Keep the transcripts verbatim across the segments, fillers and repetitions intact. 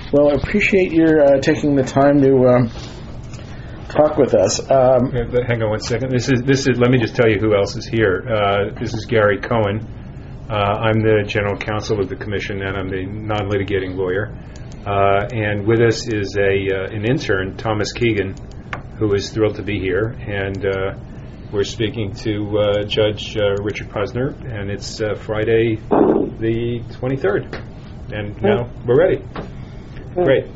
Well, I appreciate your uh, taking the time to um, talk with us. Um, Hang on one second. This is this is. Let me just tell you who else is here. Uh, this is Gary Cohen. Uh, I'm the general counsel of the commission, and I'm the non-litigating lawyer. Uh, and with us is a uh, an intern, Thomas Keegan, who is thrilled to be here. And uh, we're speaking to uh, Judge uh, Richard Posner, and it's uh, Friday the twenty-third. And now we're ready. Great.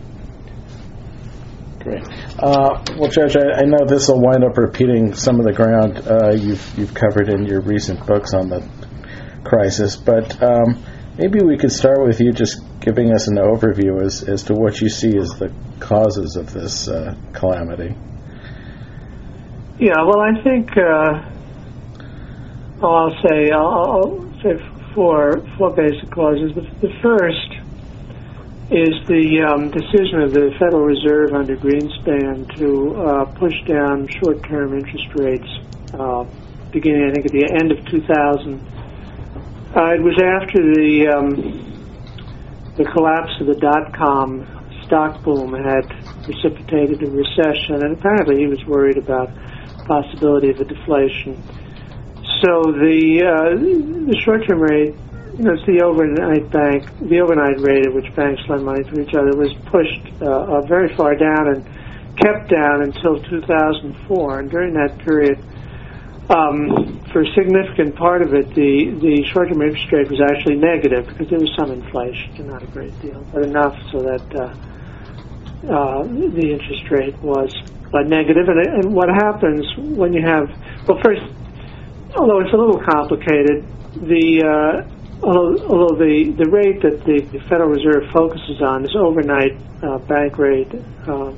Great. Uh, well, Judge, I, I know this will wind up repeating some of the ground uh, you've you've covered in your recent books on the crisis, but um, maybe we could start with you just giving us an overview as, as to what you see as the causes of this uh, calamity. Yeah, well, I think uh, I'll say I'll, I'll say four four basic causes. The, the first is the um, decision of the Federal Reserve under Greenspan to uh, push down short-term interest rates uh, beginning, I think, at the end of two thousand. Uh, it was after the um, the collapse of the dot-com stock boom had precipitated a recession, and apparently he was worried about possibility of a deflation. So the uh, the short-term rate, you know, it's the overnight bank, the overnight rate at which banks lend money to each other, was pushed uh, uh, very far down and kept down until two thousand four. And during that period, um, for a significant part of it, the, the short-term interest rate was actually negative because there was some inflation, not a great deal, but enough so that uh, uh, the interest rate was uh, negative. And, and what happens when you have, well, first, although it's a little complicated, the uh, although, although the, the rate that the, the Federal Reserve focuses on, this overnight uh, bank rate, uh,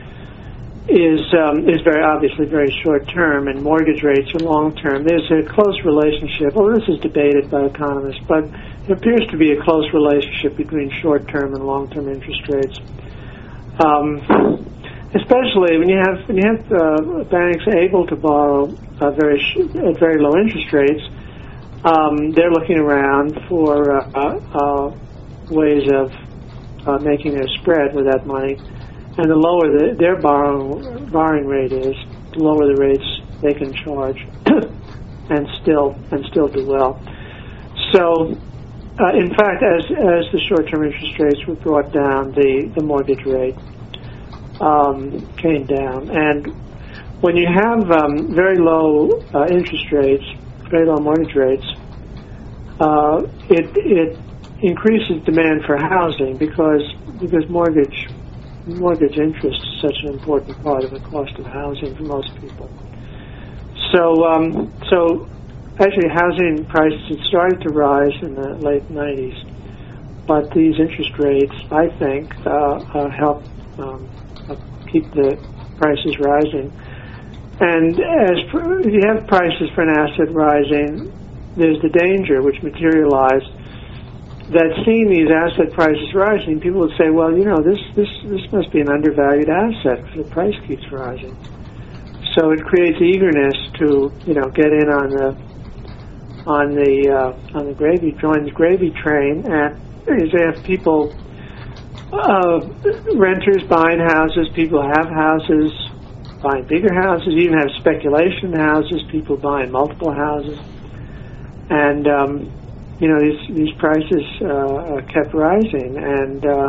is um, is very obviously very short term, and mortgage rates are long term. There's a close relationship. Well, this is debated by economists, but it appears to be a close relationship between short term and long term interest rates. Um, especially when you have when you have uh, banks able to borrow uh, very sh- at very low interest rates, um, they're looking around for uh, uh, ways of uh, making their spread with that money. And the lower the, their borrowing borrowing rate is, the lower the rates they can charge, and still and still do well. So, uh, in fact, as as the short-term interest rates were brought down, the the mortgage rate um, came down. And when you have um, very low uh, interest rates, very low mortgage rates, uh, it it increases demand for housing because because mortgage. Mortgage interest is such an important part of the cost of housing for most people. So, um, so actually, housing prices had started to rise in the late nineties, but these interest rates, I think, uh, uh, help um, uh, keep the prices rising. And as for, if you have prices for an asset rising, there's the danger, which materialized, that seeing these asset prices rising, people would say, well, you know, this this this must be an undervalued asset if the price keeps rising. So it creates eagerness to, you know, get in on the on the uh, on the gravy, join the gravy train, and you have people, uh, renters buying houses, people have houses, buying bigger houses, you even have speculation houses, people buying multiple houses, and um, you know, these these prices uh, kept rising, and uh,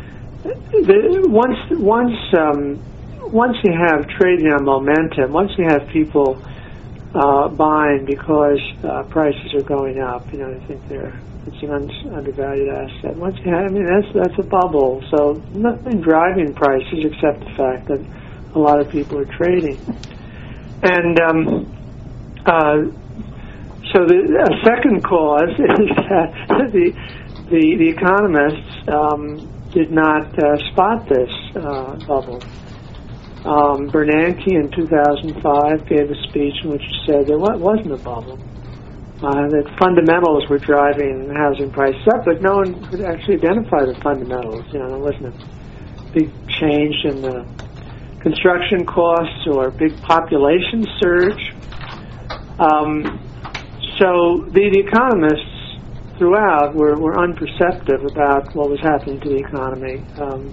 the, once once um, once you have trading on momentum, once you have people uh, buying because uh, prices are going up, you know, I think they're it's an un- undervalued asset. Once you have, I mean, that's that's a bubble. So nothing driving prices except the fact that a lot of people are trading, and um, uh, So the a second cause is that the the, the economists um, did not uh, spot this uh, bubble. Um, Bernanke in two thousand five gave a speech in which he said there wasn't a bubble, uh, that fundamentals were driving housing prices up, but no one could actually identify the fundamentals. You know, there wasn't a big change in the construction costs or big population surge. Um, So the, the economists throughout were, were unperceptive about what was happening to the economy. Um,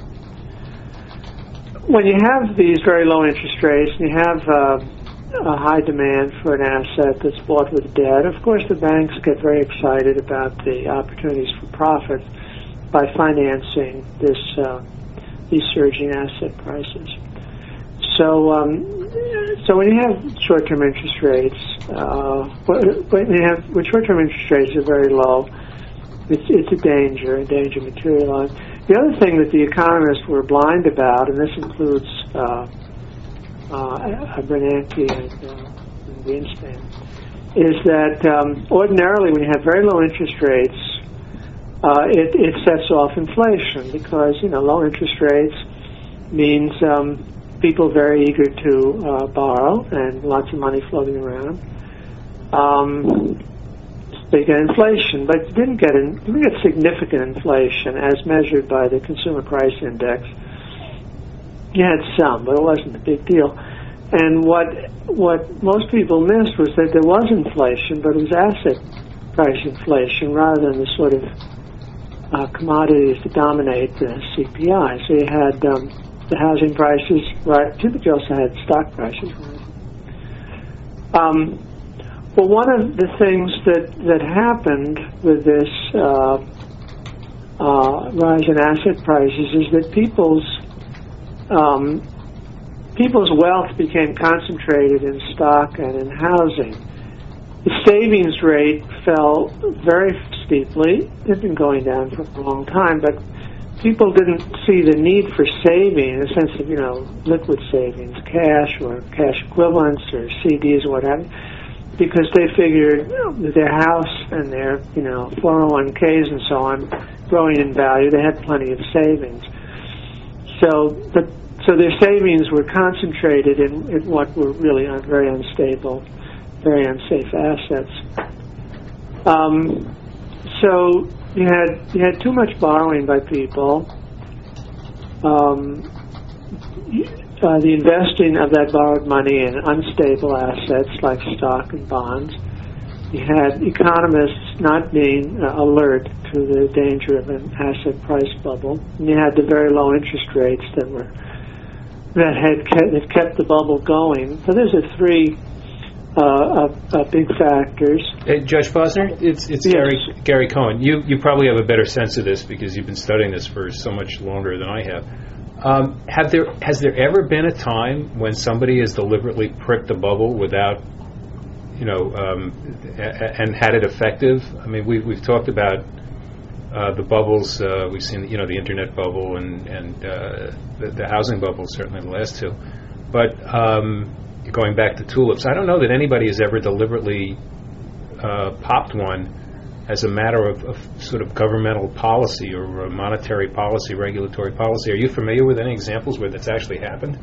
when you have these very low interest rates and you have uh, a high demand for an asset that's bought with debt, of course the banks get very excited about the opportunities for profit by financing this uh, these surging asset prices. So, um, so when you have short-term interest rates, uh, when you have when short-term interest rates are very low, it's it's a danger, a danger materialized. The other thing that the economists were blind about, and this includes uh, uh, Bernanke and, uh, and Greenspan, is that um, ordinarily when you have very low interest rates, uh, it, it sets off inflation because you know low interest rates means um, people very eager to uh, borrow and lots of money floating around. Um, they get inflation, but you didn't get in, you didn't get significant inflation as measured by the Consumer Price Index. You had some, but it wasn't a big deal. And what what most people missed was that there was inflation, but it was asset price inflation rather than the sort of uh, commodities that dominate the C P I. So you had um, the housing prices right too, but you also had stock prices rising. Um, well, one of the things that, that happened with this uh, uh, rise in asset prices is that people's um, people's wealth became concentrated in stock and in housing. The savings rate fell very steeply. It's been going down for a long time, but people didn't see the need for saving in the sense of, you know, liquid savings, cash or cash equivalents or C Ds or what have you, because they figured, you know, with their house and their, you know, four oh one Ks and so on growing in value, they had plenty of savings. So, but, so their savings were concentrated in, in what were really un, very unstable, very unsafe assets. Um, so you had you had too much borrowing by people. Um, uh, the investing of that borrowed money in unstable assets like stock and bonds. You had economists not being uh, alert to the danger of an asset price bubble. And you had the very low interest rates that were that had kept, that kept the bubble going. So those are three uh, uh, uh, big factors. Hey, Judge Posner, it's it's yes. Gary Gary Cohen. You you probably have a better sense of this because you've been studying this for so much longer than I have. Um, have there has there ever been a time when somebody has deliberately pricked the bubble without, you know, um, a, and had it effective? I mean, we we've talked about uh, the bubbles. Uh, we've seen, you know, the internet bubble and and uh, the, the housing bubble, certainly the last two. But um, going back to tulips, I don't know that anybody has ever deliberately uh, popped one as a matter of, of sort of governmental policy or monetary policy, regulatory policy. Are you familiar with any examples where that's actually happened?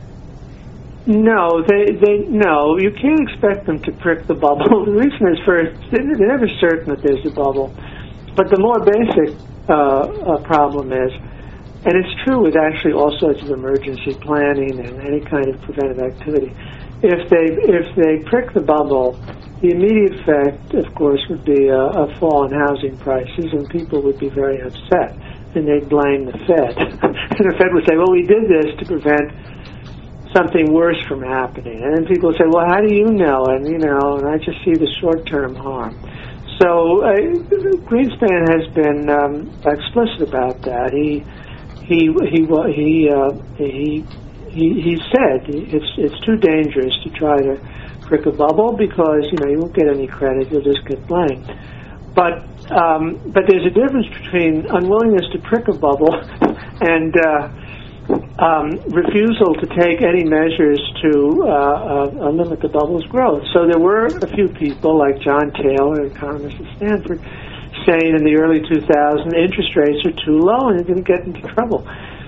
No, they they no. You can't expect them to prick the bubble. The reason is first, they're never certain that there's a bubble. But the more basic uh, uh, problem is, and it's true with actually all sorts of emergency planning and any kind of preventive activity. If they if they prick the bubble, the immediate effect, of course, would be a, a fall in housing prices, and people would be very upset, and they'd blame the Fed. And the Fed would say, "Well, we did this to prevent something worse from happening." And then people would say, "Well, how do you know?" And you know, and I just see the short-term harm. So uh, Greenspan has been um, explicit about that. He he he he uh, he. He, he said it's it's too dangerous to try to prick a bubble because you know you won't get any credit, you'll just get blamed. But um, but there's a difference between unwillingness to prick a bubble and uh, um, refusal to take any measures to uh, uh, limit the bubble's growth. So there were a few people like John Taylor, economist at Stanford, saying in the early two thousands interest rates are too low and they're going to get into trouble.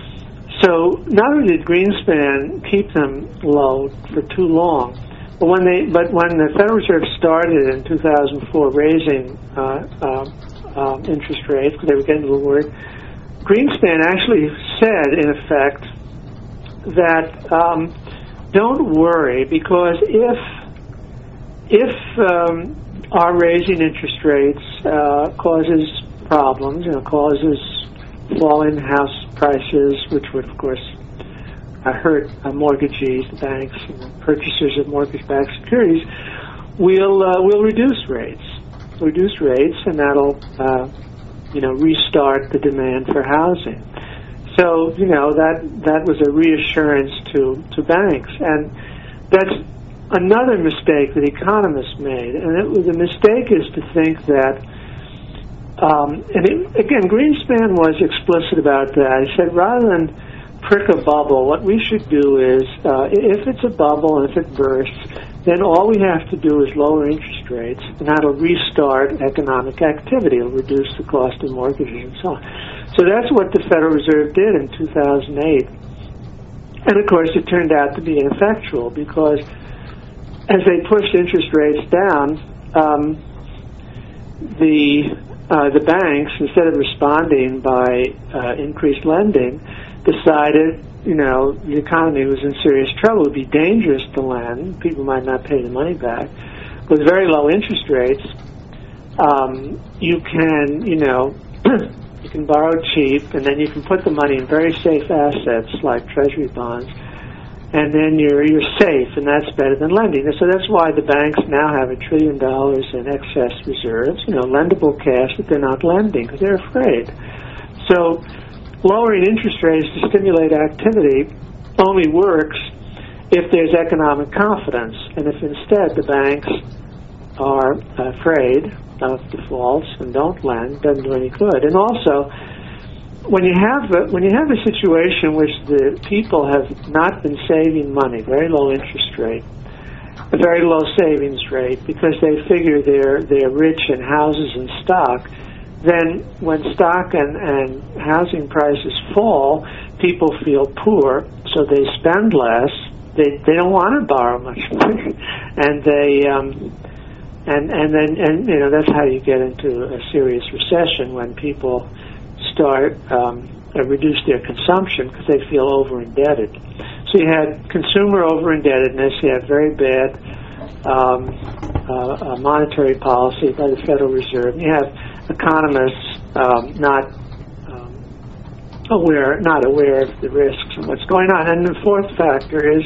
So not only did Greenspan keep them low for too long, but when they but when the Federal Reserve started in two thousand four raising uh, uh, uh, interest rates because they were getting a little worried, Greenspan actually said in effect that um, don't worry because if if um, our raising interest rates uh, causes problems, you know, causes falling house prices, which would, of course, uh, hurt uh, mortgagees, the banks, and the purchasers of mortgage-backed securities. We'll uh, we'll reduce rates, reduce rates, and that'll uh, you know restart the demand for housing. So you know that that was a reassurance to to banks, and that's another mistake that economists made. And it was, the mistake is to think that. Um, and it, again, Greenspan was explicit about that. He said rather than prick a bubble, what we should do is, uh, if it's a bubble and if it bursts, then all we have to do is lower interest rates, and that'll restart economic activity. It'll reduce the cost of mortgages and so on. So that's what the Federal Reserve did in two thousand eight. And of course, it turned out to be ineffectual because as they pushed interest rates down, um, the Uh, the banks, instead of responding by uh, increased lending, decided, you know, the economy was in serious trouble. It would be dangerous to lend. People might not pay the money back. With very low interest rates, um, you can, you know, you can borrow cheap, and then you can put the money in very safe assets like treasury bonds, and then you're you're safe, and that's better than lending. So that's why the banks now have a trillion dollars in excess reserves, you know, lendable cash that they're not lending because they're afraid. So lowering interest rates to stimulate activity only works if there's economic confidence, and if instead the banks are afraid of defaults and don't lend, it doesn't do any good. And also, When you have a, when you have a situation in which the people have not been saving money, very low interest rate, a very low savings rate, because they figure they're they're rich in houses and stock, then when stock and, and housing prices fall, people feel poor, so they spend less. They they don't want to borrow much money, and they um, and and then and you know that's how you get into a serious recession, when people start um, uh, reduce their consumption because they feel over indebted. So you had consumer over indebtedness. You had very bad um, uh, uh, monetary policy by the Federal Reserve. You have economists um, not um, aware, not aware of the risks and what's going on. And the fourth factor is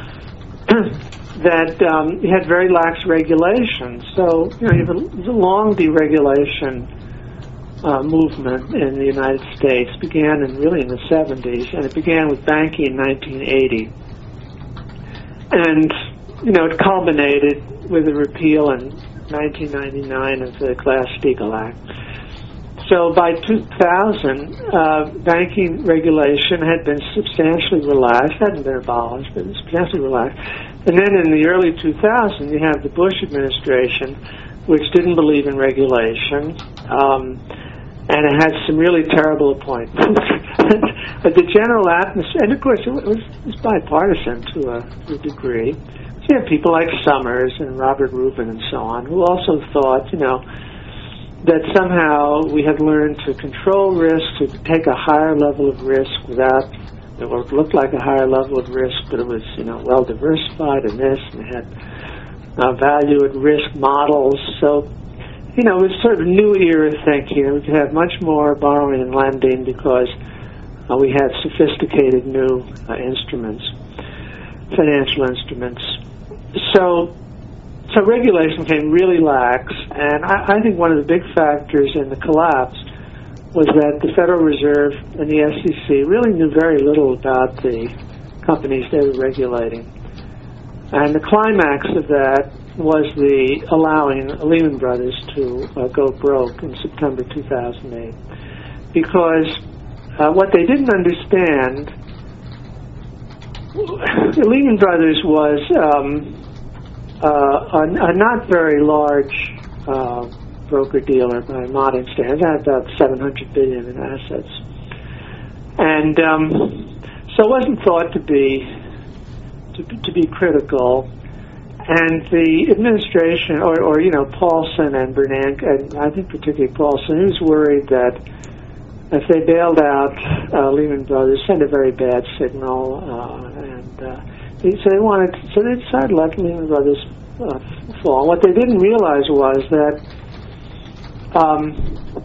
that um, you had very lax regulation. So you know you have a, a long deregulation Uh, movement in the United States. Began in really in the seventies, and it began with banking in nineteen eighty. And you know, it culminated with a repeal in nineteen ninety-nine of the Glass-Steagall Act. So by two thousand, uh, banking regulation had been substantially relaxed. Hadn't been abolished, but substantially relaxed. And then in the early two thousands, you have the Bush administration, which didn't believe in regulation. Um, And it had some really terrible appointments. But the general atmosphere, and of course it was, it was bipartisan to a, to a degree. So you had people like Summers and Robert Rubin and so on, who also thought, you know, that somehow we had learned to control risk, to take a higher level of risk without, it looked like a higher level of risk, but it was, you know, well diversified in this, and it had uh, value at risk models. So you know, it was sort of new era thinking. We could have much more borrowing and lending because uh, we had sophisticated new uh, instruments, financial instruments. So, so regulation became really lax, and I, I think one of the big factors in the collapse was that the Federal Reserve and the S E C really knew very little about the companies they were regulating. And the climax of that was the allowing Lehman Brothers to uh, go broke in September two thousand eight. Because uh, what they didn't understand, Lehman Brothers was um, uh, a, a not very large uh, broker-dealer by modern standards. It had about seven hundred billion dollars in assets. And um, so it wasn't thought to be to, to be critical. And the administration, or, or you know, Paulson and Bernanke, and I think particularly Paulson, he was worried that if they bailed out uh, Lehman Brothers, send a very bad signal, uh, and uh, so they wanted, to, so they decided to let Lehman Brothers uh, fall. What they didn't realize was that um,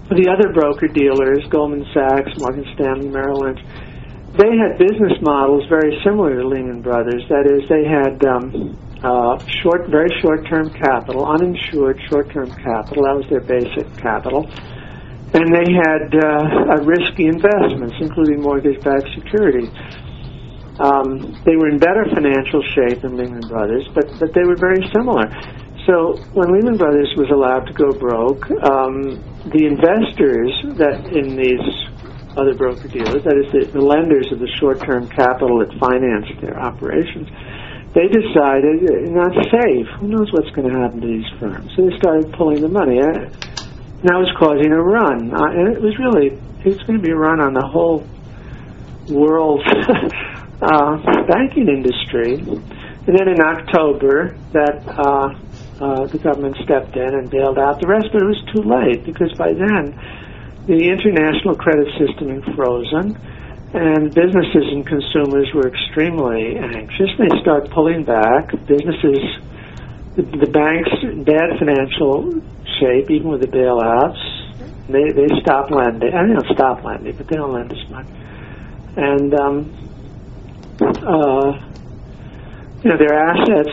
the other broker-dealers, Goldman Sachs, Morgan Stanley, Merrill Lynch, they had business models very similar to Lehman Brothers. That is, they had um, uh, short, very short-term capital, uninsured short-term capital. That was their basic capital. And they had uh, risky investments, including mortgage-backed securities. Um, they were in better financial shape than Lehman Brothers, but, but they were very similar. So when Lehman Brothers was allowed to go broke, um, the investors that in these other broker-dealers, that is the, the lenders of the short-term capital that financed their operations, they decided, not safe, who knows what's going to happen to these firms. So they started pulling the money. And that was causing a run. Uh, and it was really, it was going to be a run on the whole world uh, banking industry. And then in October, that uh, uh, the government stepped in and bailed out the rest, but it was too late because by then the international credit system had frozen, and businesses and consumers were extremely anxious. They start pulling back. Businesses, the, the banks, in bad financial shape, even with the bailouts, they they stop lending. I mean, they don't stop lending, but they don't lend as much. And um, uh, you know, their assets,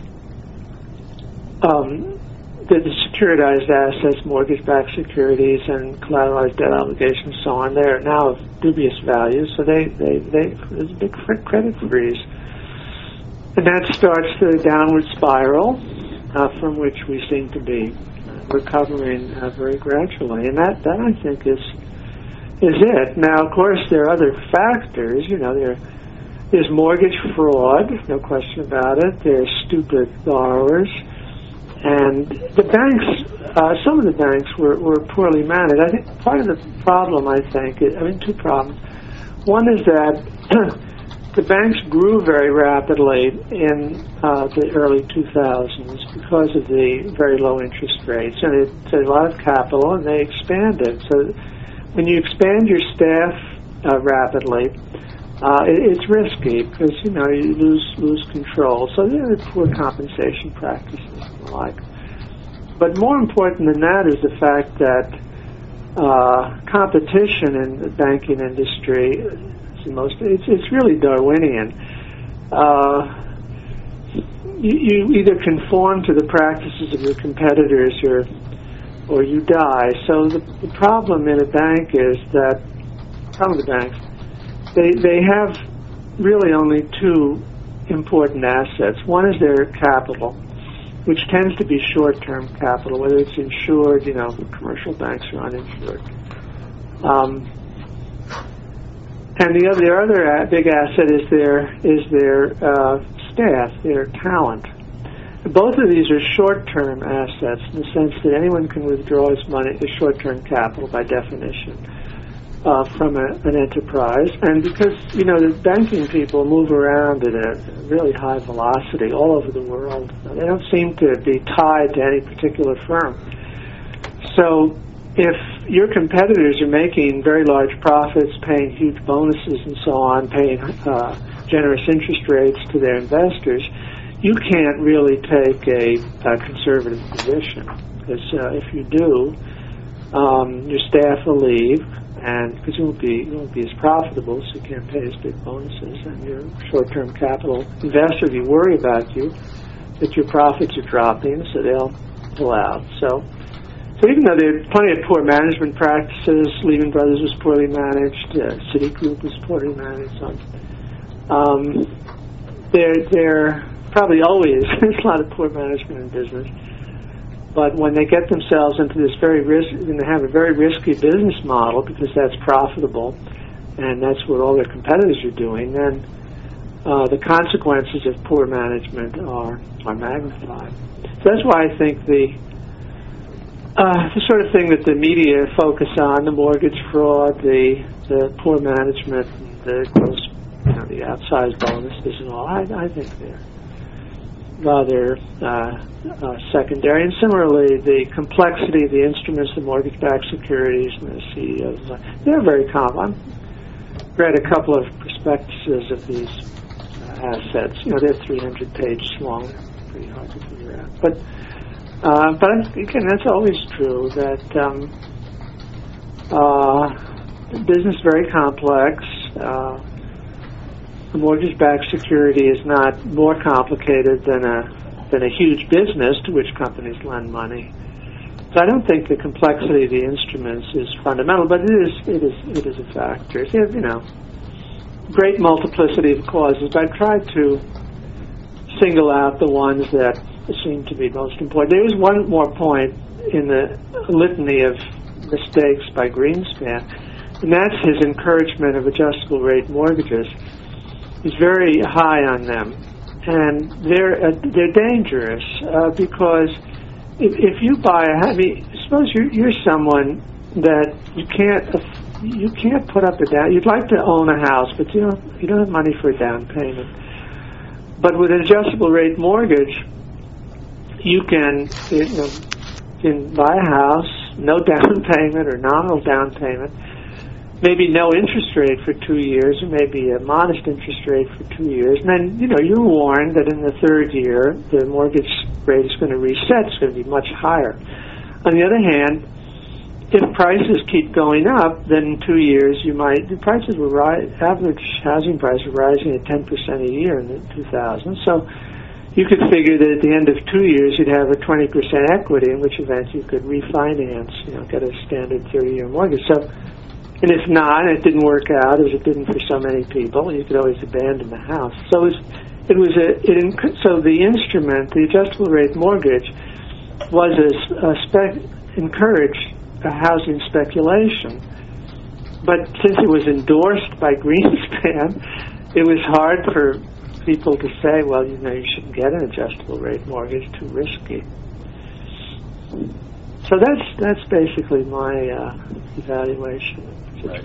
um, the, the securitized assets, mortgage-backed securities, and collateralized debt obligations, so on, they're now of dubious value. So they they they there's a big credit freeze, and that starts the downward spiral uh, from which we seem to be recovering uh, very gradually, and that, that I think is is it. Now, of course, there are other factors. You know, there there's mortgage fraud, no question about it. There's stupid borrowers, and the banks. Uh, some of the banks were, were poorly managed. I think part of the problem, I think, is, I mean, two problems. One is that the banks grew very rapidly in uh, the early two thousands because of the very low interest rates, and it's a lot of capital, and they expanded. So when you expand your staff uh, rapidly, uh, it, it's risky because you know you lose lose control. So there are poor compensation practices and the like. But more important than that is the fact that uh, competition in the banking industry. The most, it's, it's really Darwinian. Uh, you, you either conform to the practices of your competitors or or you die. So the, the problem in a bank is that some of the banks, they, they have really only two important assets. One is their capital, which tends to be short-term capital, whether it's insured, you know, commercial banks are uninsured. Um, And the other, their other big asset is their is their uh, staff, their talent. Both of these are short-term assets in the sense that anyone can withdraw his money, his short-term capital by definition, uh, from a, an enterprise. And because you know the banking people move around at a really high velocity all over the world, they don't seem to be tied to any particular firm. So if your competitors are making very large profits, paying huge bonuses and so on, paying uh, generous interest rates to their investors, you can't really take a, a conservative position. Because uh, if you do, um, your staff will leave, and because you won't be you won't be as profitable, so you can't pay as big bonuses, and your short-term capital investor will be worried about you, that your profits are dropping, so they'll pull out. So. So even though there are plenty of poor management practices, Lehman Brothers was poorly managed, uh, Citigroup was poorly managed, so um, there there probably always there's a lot of poor management in business. But when they get themselves into this very risk, when they have a very risky business model because that's profitable, and that's what all their competitors are doing, then uh, the consequences of poor management are are magnified. So that's why I think the Uh, the sort of thing that the media focus on, the mortgage fraud, the the poor management, the gross, you know, the outsized bonuses and all, I, I think they're rather uh, uh, secondary. And similarly, the complexity of the instruments, the mortgage-backed securities, and the C E Os, they're very common. I've read a couple of prospectuses of these uh, assets. You know, they're three hundred pages long. Pretty hard to figure out. But Uh, but again, that's always true, that um, Uh, business very complex. Uh, a mortgage-backed security is not more complicated than a than a huge business to which companies lend money. So I don't think the complexity of the instruments is fundamental, but it is it is it is a factor. So, you know, great multiplicity of causes. But I tried to single out the ones that seem to be most important. There is one more point in the litany of mistakes by Greenspan, and that's his encouragement of adjustable rate mortgages. He's very high on them, and they're uh, they're dangerous uh, because if, if you buy a, I mean, suppose you're you're someone that you can't you can't put up a down. You'd like to own a house, but you don't you don't have money for a down payment. But with an adjustable rate mortgage, you can you know, can buy a house, no down payment or nominal down payment, maybe no interest rate for two years, or maybe a modest interest rate for two years, and then you know you're warned that in the third year the mortgage rate is going to reset. It's going to be much higher. On the other hand, if prices keep going up, then in two years you might the prices were ri- average housing prices were rising at ten percent a year in the two thousands. So you could figure that at the end of two years you'd have a twenty percent equity, in which event you could refinance, you know, get a standard thirty-year mortgage. So. And if not, and it didn't work out, as it didn't for so many people, you could always abandon the house. So it was, it was a, it inc- so the instrument, the adjustable rate mortgage, was a, a spec, encouraged a housing speculation. But since it was endorsed by Greenspan, it was hard for people to say, well, you know, you shouldn't get an adjustable rate mortgage, too risky. So that's that's basically my uh, evaluation. Right.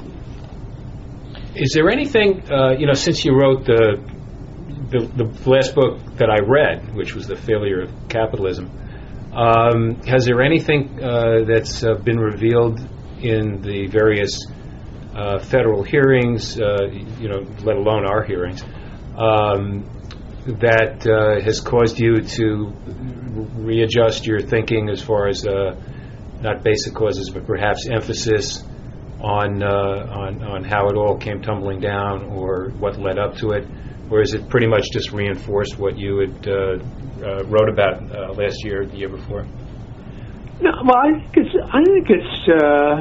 Is there anything, uh, you know, since you wrote the, the the last book that I read, which was The Failure of Capitalism, um, has there anything uh, that's uh, been revealed in the various uh, federal hearings, uh, you know, let alone our hearings, um, that uh, has caused you to readjust your thinking as far as uh, not basic causes, but perhaps emphasis on uh, on on how it all came tumbling down, or what led up to it, or is it pretty much just reinforced what you had uh, uh, wrote about uh, last year, the year before? No, well, I think it's. I think it's. Uh,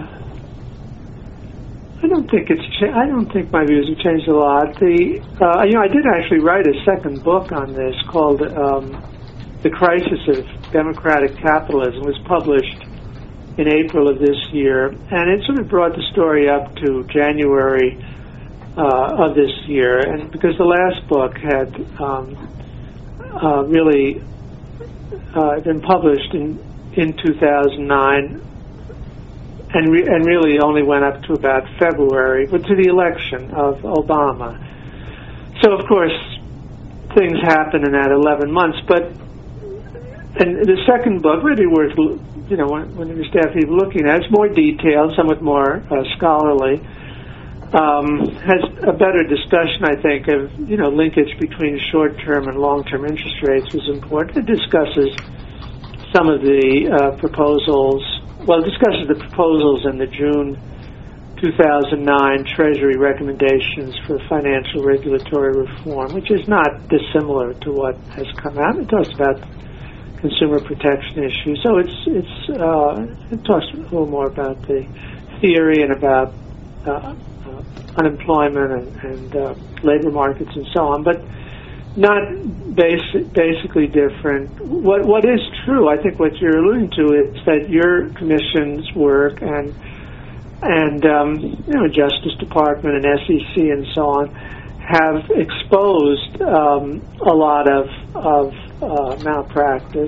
I don't think it's. Cha- I don't think my views have changed a lot. The uh, you know, I did actually write a second book on this called um, "The Crisis of Democratic Capitalism." It was published in April of this year, and it sort of brought the story up to January uh, of this year. And because the last book had um, uh, really uh, been published in in two thousand nine, and re- and really only went up to about February, but to the election of Obama. So of course things happened in that eleven months. But and the second book, really worth. You know, when, when you staff people looking at it, it's more detailed, somewhat more uh, scholarly, um, has a better discussion, I think, of, you know, linkage between short-term and long-term interest rates was important. It discusses some of the uh, proposals, well, it discusses the proposals in the June two thousand nine Treasury recommendations for financial regulatory reform, which is not dissimilar to what has come out. It talks about consumer protection issues. So it's it's uh, it talks a little more about the theory and about uh, uh, unemployment and, and uh, labor markets and so on, but not basic, basically different. What what is true, I think, what you're alluding to is that your commission's work and and um, you know, Justice Department and S E C and so on have exposed um, a lot of of uh, malpractice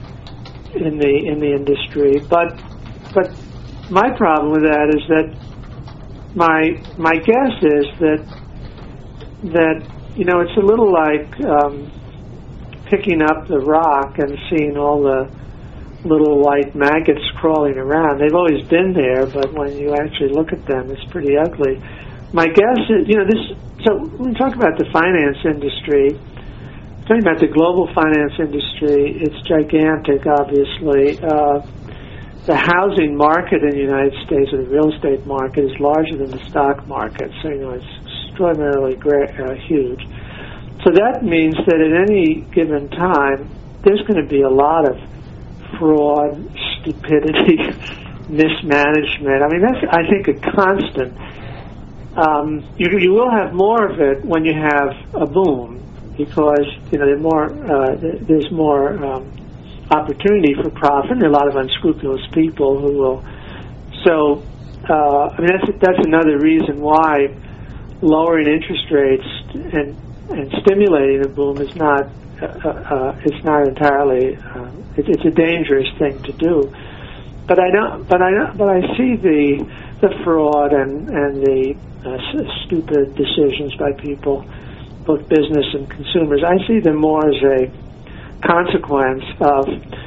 in the in the industry. But but my problem with that is that my my guess is that that you know, it's a little like um, picking up the rock and seeing all the little white maggots crawling around. They've always been there, but when you actually look at them, it's pretty ugly. My guess is, you know, this. So when we talk about the finance industry, talking about the global finance industry, it's gigantic, obviously. Uh, the housing market in the United States, or the real estate market, is larger than the stock market. So, you know, it's extraordinarily great, uh, huge. So that means that at any given time, there's going to be a lot of fraud, stupidity, mismanagement. I mean, that's, I think, a constant. Um, you, you will have more of it when you have a boom, because, you know, there's more, uh, there's more um, opportunity for profit, and there are a lot of unscrupulous people who will. So, uh, I mean, that's that's another reason why lowering interest rates and and stimulating a boom is not uh, uh, it's not entirely uh, it, it's a dangerous thing to do. But I don't. But I but I see the the fraud and and the uh, s- stupid decisions by people, both business and consumers. I see them more as a consequence of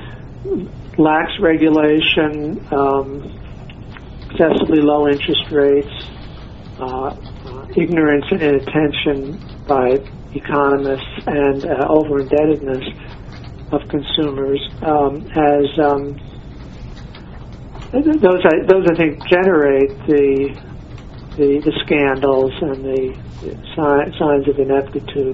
lax regulation, um, excessively low interest rates, uh, uh, ignorance and inattention by economists, and uh, over-indebtedness of consumers. Um, as um, those, I, those I think generate the the, the scandals and the, the si- signs of ineptitude.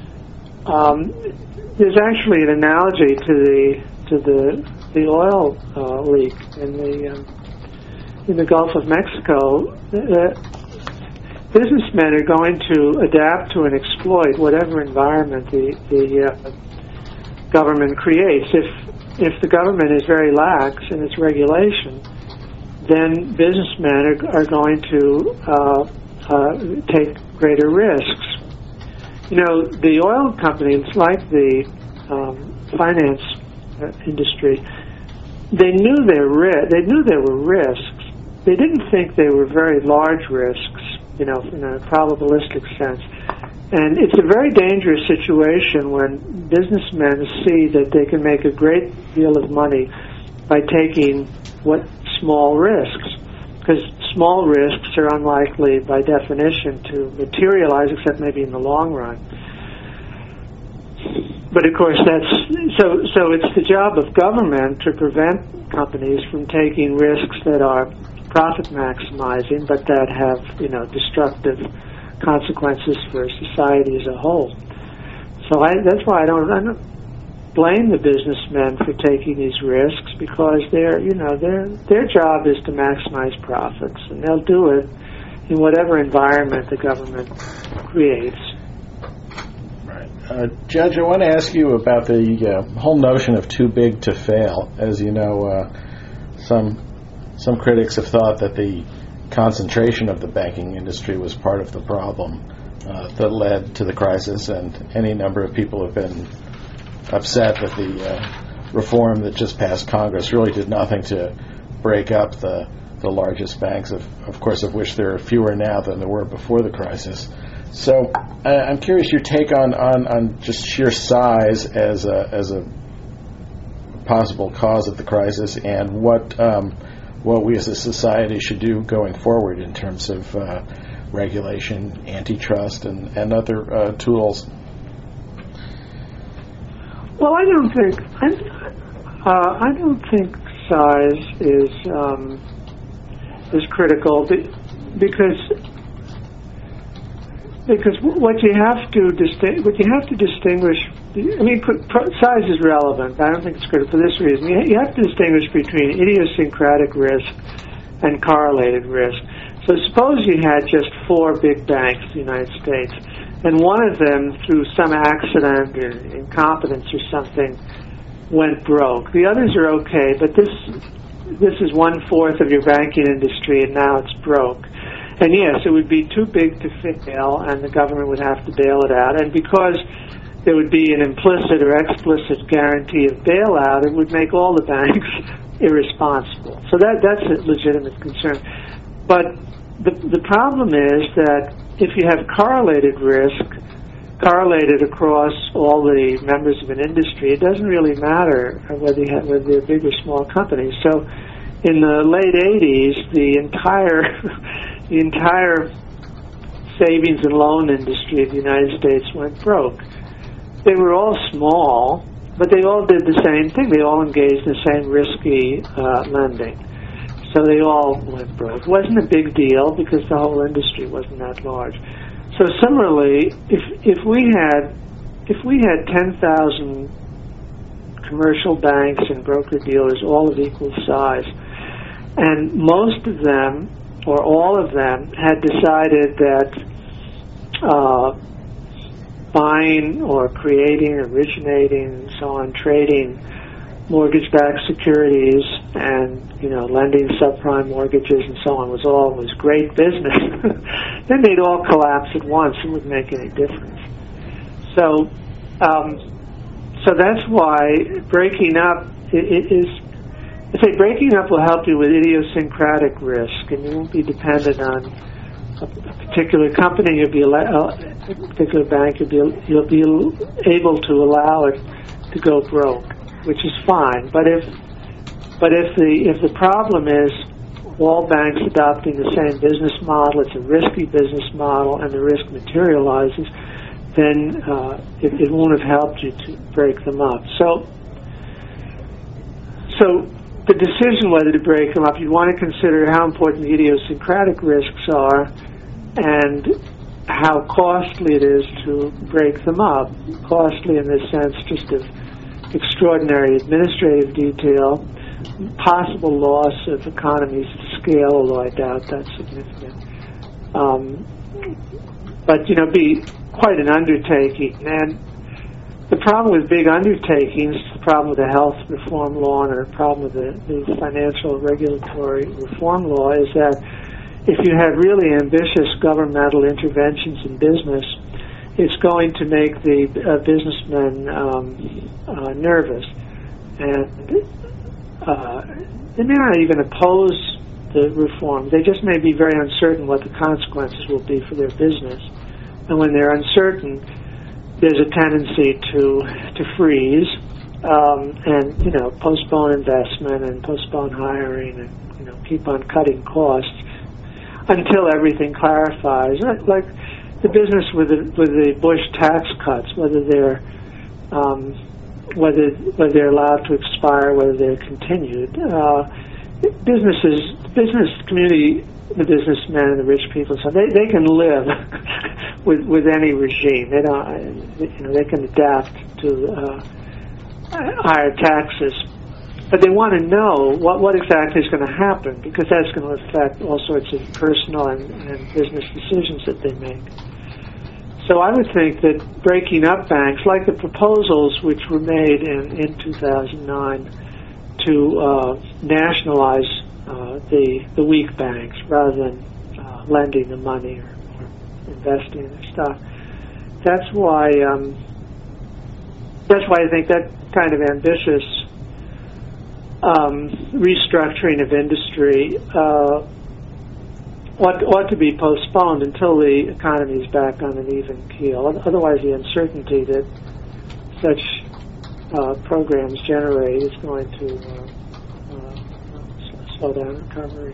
Um, There's actually an analogy to the to the the oil uh, leak in the um, in the Gulf of Mexico. Uh, businessmen are going to adapt to and exploit whatever environment the the uh, government creates. If if the government is very lax in its regulation, then businessmen are, are going to uh, uh, take greater risks. You know, the oil companies, like the um, finance uh, industry, they knew their ri- they knew there were risks. They didn't think they were very large risks, you know, in a probabilistic sense. And it's a very dangerous situation when businessmen see that they can make a great deal of money by taking what small risks, because small risks are unlikely by definition to materialize, except maybe in the long run. But of course, that's so. So it's the job of government to prevent companies from taking risks that are profit maximizing, but that have, you know, destructive consequences for society as a whole. So I, that's why I don't, I don't blame the businessmen for taking these risks, because their, you know, their their job is to maximize profits, and they'll do it in whatever environment the government creates. Right, uh, Judge, I want to ask you about the uh, whole notion of too big to fail. As you know, uh, some some critics have thought that the concentration of the banking industry was part of the problem uh, that led to the crisis, and any number of people have been upset that the uh, reform that just passed Congress really did nothing to break up the the largest banks, of, of course, of which there are fewer now than there were before the crisis. So uh, I'm curious your take on, on, on just sheer size as a, as a possible cause of the crisis, and what um, what we as a society should do going forward in terms of uh, regulation, antitrust, and, and other uh, tools. Well, I don't think I, uh, I don't think size is um, is critical, because because what you have to distinguish, what you have to distinguish. I mean, size is relevant. I don't think it's critical for this reason. You have to distinguish between idiosyncratic risk and correlated risk. So suppose you had just four big banks in the United States, and one of them, through some accident or incompetence or something, went broke. The others are okay, but this this is one-fourth of your banking industry, and now it's broke. And yes, it would be too big to fail, and the government would have to bail it out. And because there would be an implicit or explicit guarantee of bailout, it would make all the banks irresponsible. So that that's a legitimate concern. But the the problem is that if you have correlated risk, correlated across all the members of an industry, it doesn't really matter whether you have, whether they're big or small companies. So in the late eighties, the entire the entire savings and loan industry of the United States went broke. They were all small, but they all did the same thing. They all engaged in the same risky uh, lending. So they all went broke. It wasn't a big deal because the whole industry wasn't that large. So similarly, if if we had if we had ten thousand commercial banks and broker-dealers all of equal size, and most of them, or all of them, had decided that uh, buying or creating, originating, and so on, trading mortgage-backed securities and, you know, lending subprime mortgages and so on was all was great business, then they'd all collapse at once. It wouldn't make any difference. So, um, so that's why breaking up it is. I say breaking up will help you with idiosyncratic risk, and you won't be dependent on a, a particular company. You'll be uh, a particular bank. You'll be you'll be able to allow it to go broke, which is fine. But if but if the if the problem is all banks adopting the same business model, it's a risky business model, and the risk materializes, then uh, it, it won't have helped you to break them up. So, so the decision whether to break them up, you want to consider how important the idiosyncratic risks are and how costly it is to break them up. Costly in this sense, just of extraordinary administrative detail, possible loss of economies of scale, although I doubt that's significant. Um, but, you know, be quite an undertaking. And the problem with big undertakings, the problem with the health reform law and the problem with the, the financial regulatory reform law is that if you have really ambitious governmental interventions in business, it's going to make the uh, businessmen um, uh, nervous. And uh, they may not even oppose the reform. They just may be very uncertain what the consequences will be for their business. And when they're uncertain, there's a tendency to to freeze um, and, you know, postpone investment and postpone hiring and, you know, keep on cutting costs until everything clarifies. Like the business with the, with the Bush tax cuts, whether they're um, whether whether they're allowed to expire, whether they're continued. Uh, businesses, business community, the businessmen and the rich people, so they they can live with with any regime. They don't, you know, they can adapt to uh, higher taxes, but they want to know what what exactly is going to happen, because that's going to affect all sorts of personal and, and business decisions that they make. So I would think that breaking up banks, like the proposals which were made in, in two thousand nine to uh, nationalize uh, the the weak banks rather than uh, lending the money or, or investing in their stock, that's why um, that's why I think that kind of ambitious um, restructuring of industry uh, ought, ought to be postponed until the economy is back on an even keel. Otherwise, the uncertainty that such uh, programs generate is going to uh, uh, slow down recovery.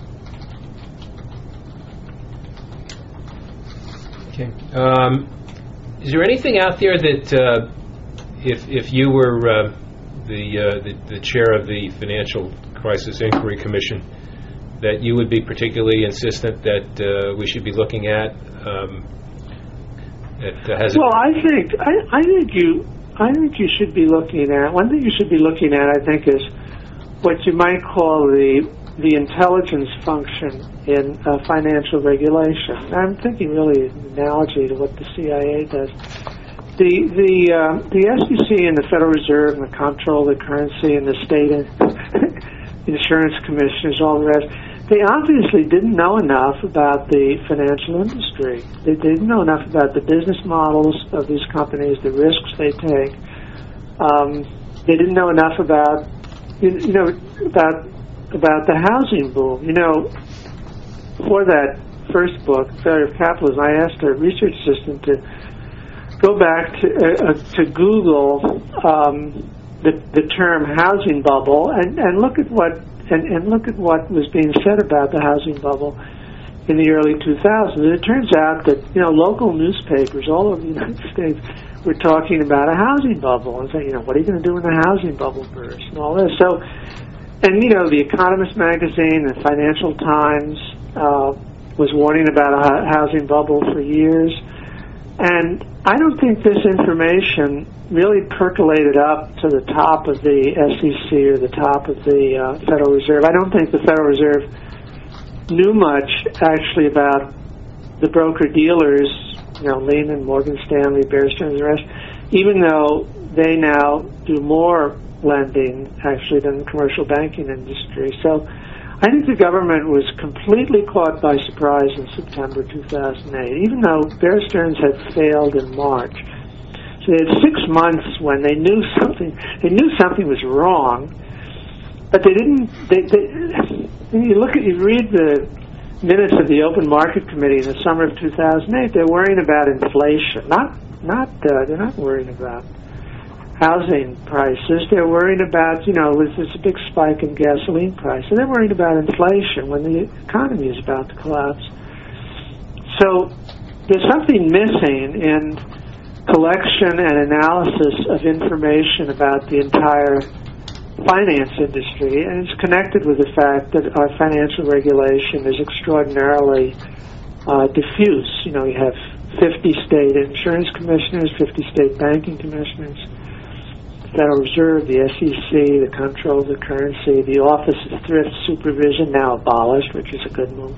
Okay. Um, is there anything out there that, uh, if if you were uh, the, uh, the the chair of the Financial Crisis Inquiry Commission, that you would be particularly insistent that uh, we should be looking at? Um, that has well, I think I, I think you I think you should be looking at one thing you should be looking at. I think is what you might call the the intelligence function in uh, financial regulation. I'm thinking really an analogy to what the C I A does. The the uh, the S E C and the Federal Reserve and the Comptroller of the Currency and the state insurance commissioners, all the rest, they obviously didn't know enough about the financial industry. They, they didn't know enough about the business models of these companies, the risks they take. Um, they didn't know enough about you, you know about about the housing boom. You know, for that first book, Failure of Capitalism, I asked a research assistant to go back to uh, to Google um, the the term housing bubble and, and look at what and, and look at what was being said about the housing bubble in the early two thousands. And it turns out that, you know, local newspapers all over the United States we're talking about a housing bubble and saying, you know, what are you going to do when the housing bubble bursts and all this? So, and, you know, the Economist magazine, the Financial Times uh, was warning about a housing bubble for years. And I don't think this information really percolated up to the top of the S E C or the top of the uh, Federal Reserve. I don't think the Federal Reserve knew much, actually, about the broker-dealers, you know, Lehman, Morgan Stanley, Bear Stearns, and the rest, even though they now do more lending, actually, than the commercial banking industry. So I think the government was completely caught by surprise in September two thousand eight, even though Bear Stearns had failed in March. So they had six months when they knew something, they knew something was wrong, but they didn't, they, they, you look at, you read the minutes of the Open Market Committee in the summer of two thousand eight, they're worrying about inflation. Not, not, uh, they're not worrying about housing prices. They're worrying about, you know, there's a big spike in gasoline prices. They're worried about inflation when the economy is about to collapse. So there's something missing in collection and analysis of information about the entire finance industry, and it's connected with the fact that our financial regulation is extraordinarily uh, diffuse. You know, you have fifty state insurance commissioners, fifty state banking commissioners, Federal Reserve, the S E C, the Comptroller of the Currency, the Office of Thrift Supervision, now abolished, which is a good move.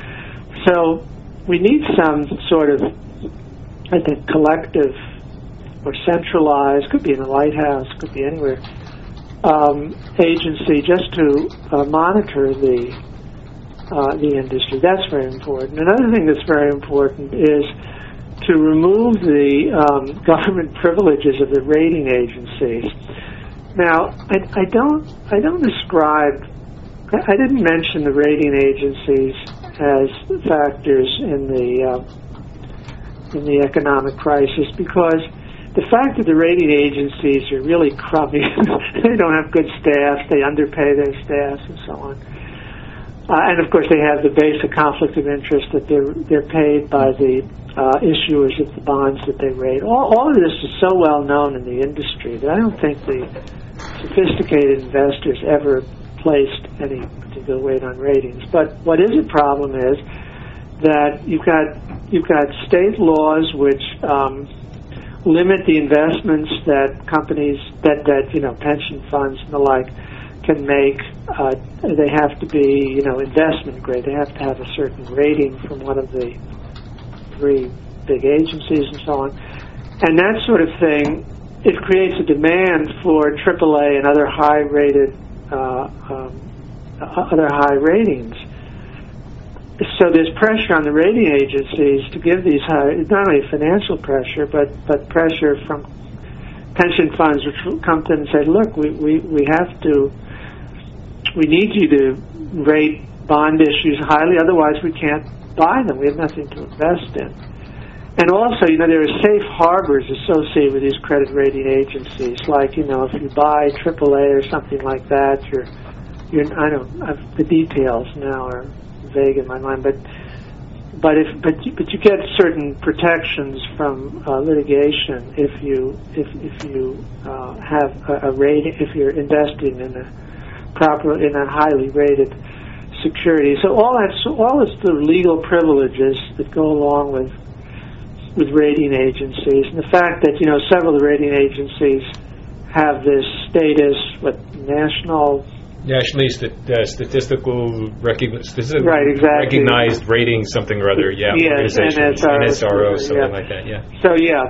So we need some sort of, I think, collective or centralized, could be in a lighthouse, could be anywhere, um, agency just to uh, monitor the uh, the industry. That's very important. Another thing that's very important is to remove the um, government privileges of the rating agencies. Now, I, I don't, I don't describe, I, I didn't mention the rating agencies as factors in the uh, in the economic crisis because the fact that the rating agencies are really crummy, they don't have good staff, they underpay their staffs, and so on. Uh, and of course, they have the basic conflict of interest that they're they're paid by the uh, issuers of the bonds that they rate. All, all of this is so well known in the industry that I don't think the sophisticated investors ever placed any particular weight on ratings. But what is a problem is that you've got you've got state laws which um, limit the investments that companies that that you know pension funds and the like can make. Uh, they have to be, you know, investment grade. They have to have a certain rating from one of the three big agencies and so on. And that sort of thing, it creates a demand for triple A and other high-rated, uh, um, other high ratings. So there's pressure on the rating agencies to give these high, not only financial pressure, but but pressure from pension funds which will come to them and say, look, we, we, we have to. We need you to rate bond issues highly, otherwise we can't buy them. We have nothing to invest in. And also, you know, there are safe harbors associated with these credit rating agencies. Like, you know, if you buy triple A or something like that, you're, you're I don't, I've, the details now are vague in my mind, but but if but you, but you get certain protections from uh, litigation if you if if you uh, have a, a rating, if you're investing in a proper in a highly rated security. So all that's all is the legal privileges that go along with with rating agencies, and the fact that, you know, several of the rating agencies have this status, what national nationally st- uh, statistical recogn- statistical right exactly recognized rating something or other, yeah, yes, organization, N S R O, something yeah. like that, yeah. So yeah,